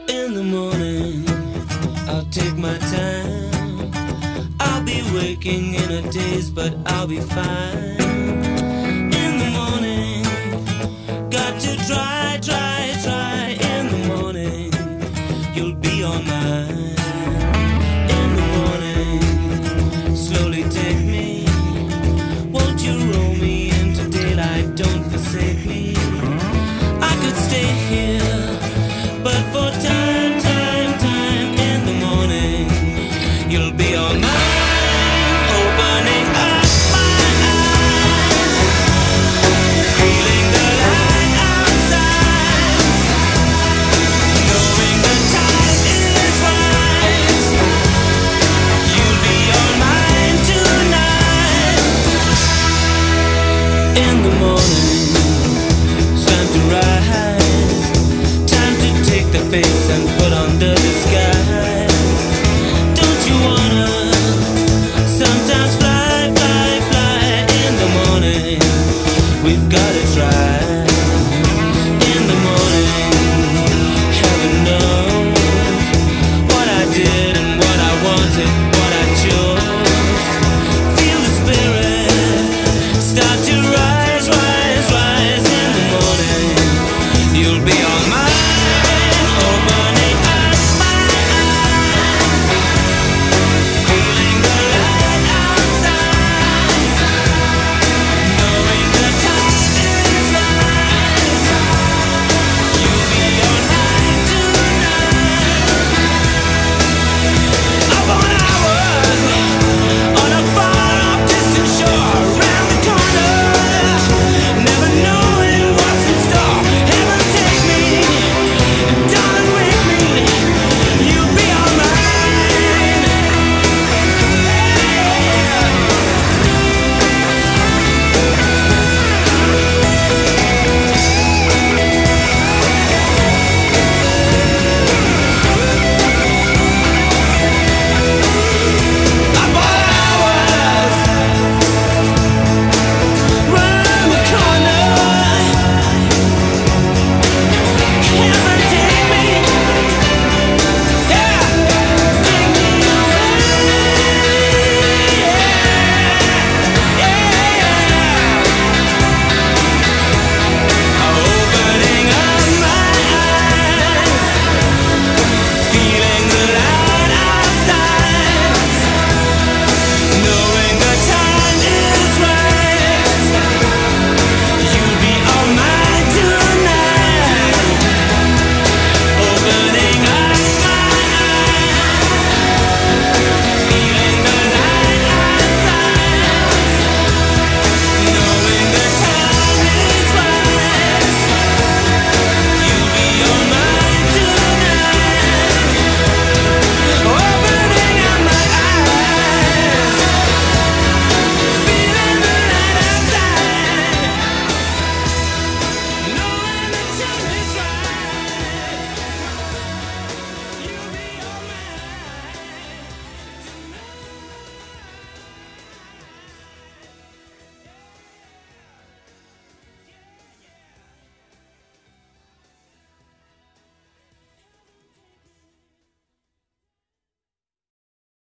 In the morning, I'll take my time. I'll be waking in a daze, but I'll be fine. In the morning, got to try, try, try. In the morning, you'll be all mine. In the morning, slowly take me. Won't you roll me into daylight? Don't forsake me. I could stay here, but for time, time, time. In the morning, you'll be all mine. Opening up my eyes, feeling the light outside, knowing the time is right. You'll be all mine tonight. In the morning, it's time to rise, time to take the face and put